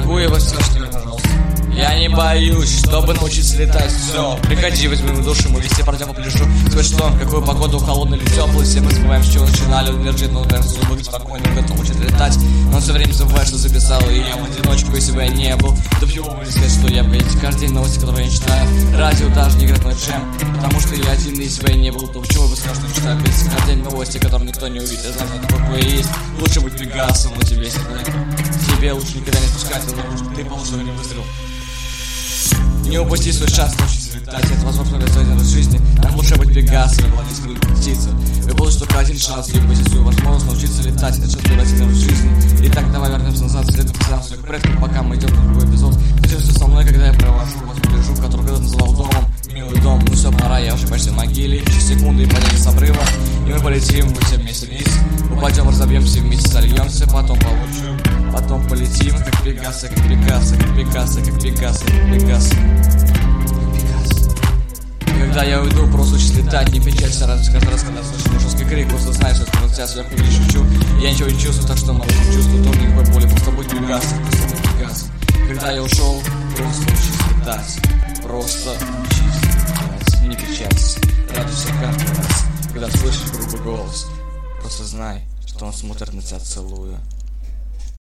Хуево все, что мне, пожалуйста. Я не боюсь, чтобы научиться летать. Все, приходи, возьми мою душу, мы вместе пройдем по пляжу. Сквозь шторм, какую погоду, холодный или теплый. Все мы забываем, с чего начинали. Он держит, но кажется, зубы спокойно, готов учить летать. Но все время забываешь, что записал. И я в одиночку, если бы я не был. Да почему бы не сказать, что я пойти каждый день новости, которые я читаю. Радио даже не играет мой джем. Потому что я один, если бы я не был, то почему бы сказать, что читаю каждый день новости, которые никто не увидит. Я знаю, что такое есть. Лучше быть Пегасом, но тебе тебе лучше никогда не спускать, но ты получил не выстрел. Не упусти свой шанс научиться летать. Это возможно для один раз в жизни. Нам лучше быть Пегасом, а не скрыть птицу. Вы получите только один шанс, либо свою возможность научиться летать. Это шанс для один раз в жизни. Итак, давай вернемся назад, следуем к своих предков, пока мы идем на другой эпизод. Хотелось со мной, когда я провожу вас по пляжу, который когда-то называл домом. Милый дом, ну все, пора, я уже почти в могиле. Еще секунды и падение с обрыва. И мы полетим, мы все вместе вниз. Упадем, разобьемся, вместе сольемся, потом получим. Потом полетим, как Пегаса, как Пегаса, как Пегаса, как Пегаса, как Пегаса. Когда я уйду, просто учись летать, не печалься, радуйся каждый раз, когда слышишь мой жесткий крик. Просто знай, что это тебя сверху не шучу. Я ничего не чувствую, так что малыш не чувствую тоже никакой боли. Просто будь Пегасом, просто будь Пегасом. Когда я ушел, просто учись летать. Просто учись летать, не печалься, радуйся каждый раз, когда слышишь грубый голос. Просто знай, что он смотрит на тебя, целуя.